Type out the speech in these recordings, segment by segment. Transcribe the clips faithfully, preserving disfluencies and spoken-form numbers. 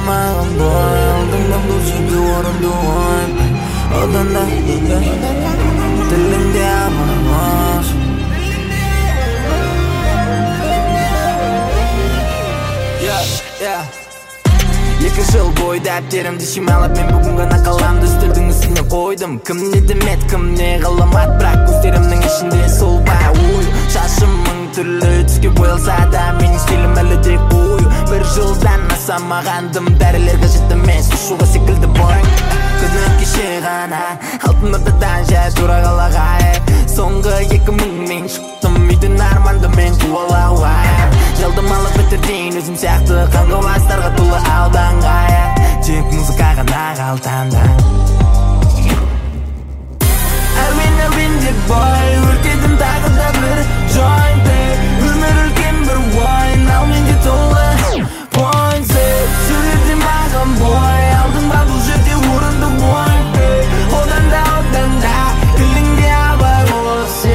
маған бой алдыңда бұл жерде орынды ойбай одан да тіліңде амалмаш Екі жыл бой дәптерімді шималап мен бүгін ғана қаламды үстелдің үстіне қойдым Кім не демет, кім не ғаламат бірақ көздерімнің ішінде сол бай ой Шашымың түрлі түске боялса да менің стилім әлі де қою Бір жылдан асамағандым дәрілер қажет емес ұшуға секілді бойың Күні кеше ғана алтын ортадан жай тура қалаға Соңғы екі мың мен шықтым үйден арманды мен қуалауға Жалдамалы бітірдейін өзім сияқты қаңғыбастарға толы ауданға Тек музыка ғана қалтамда Әуен әуен деп бой өртедім тағы да бір joint Өмір үлкен бір ойын ал менде толы point Сөйледі маған бой алдың ба бұл жерде орынды ойын Одан да одан да тіліңде абай осы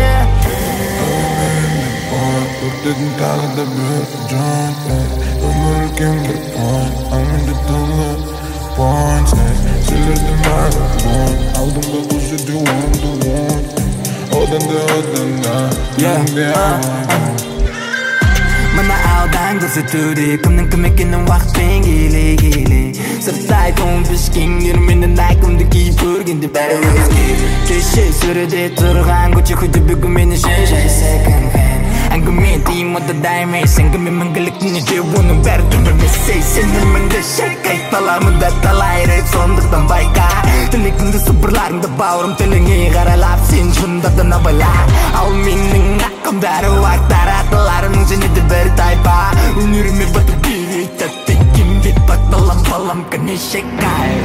Өртедім тағы да бір joint Өмір үлкен бір point ал менде толы point Сөйледі маған бой алдың ба бұл жерде орынды ойын Одан да одан да тіліңде абай Мына аудан көрсетуде кімнің кім екенін уақытпен келе келе Сырттай тоң пішкендер менің айкымды киіп көргенде бәрі өзге Кеше сөреде тұрған көше көйді бүгін мен үшін жай second hand Әңгіме дейм одада емес әңгіме мәңгіліктің де оның бәрі түмірмес Сей сеніміңді шек айтпаламында талай рэп сондықтан байқа Тілегіңді сыбырларыңды бауырым тіліңе қарайлап сен шындықтан абайла Ал менің ақымдары уақтар атыларымның және де бір тайпа Өнеріме батыр берейт тәттеккен бет батталам балам кәне шекай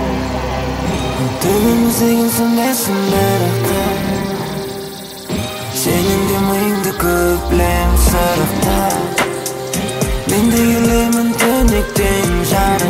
Төбеміз деген сөнесін біріқті Сенің де миыңды көп білем сырықта Мен де келемін түнектен жарық